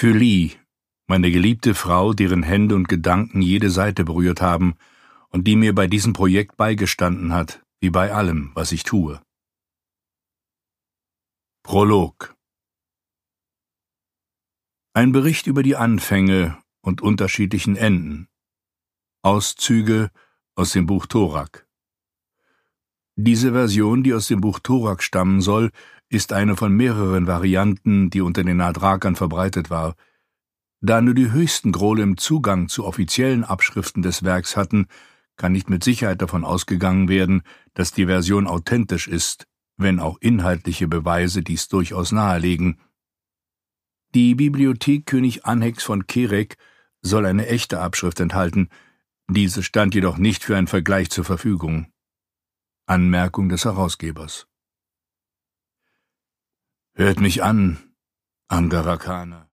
Für Lee, meine geliebte Frau, deren Hände und Gedanken jede Seite berührt haben und die mir bei diesem Projekt beigestanden hat, wie bei allem, was ich tue. Prolog. Ein Bericht über die Anfänge und unterschiedlichen Enden. Auszüge aus dem Buch Torak. Diese Version, die aus dem Buch Torak stammen soll, ist eine von mehreren Varianten, die unter den Adrakern verbreitet war. Da nur die höchsten Grolem Zugang zu offiziellen Abschriften des Werks hatten, kann nicht mit Sicherheit davon ausgegangen werden, dass die Version authentisch ist, wenn auch inhaltliche Beweise dies durchaus nahelegen. Die Bibliothek König Anhex von Kerek soll eine echte Abschrift enthalten, diese stand jedoch nicht für einen Vergleich zur Verfügung. Anmerkung des Herausgebers. Hört mich an, Angarakane.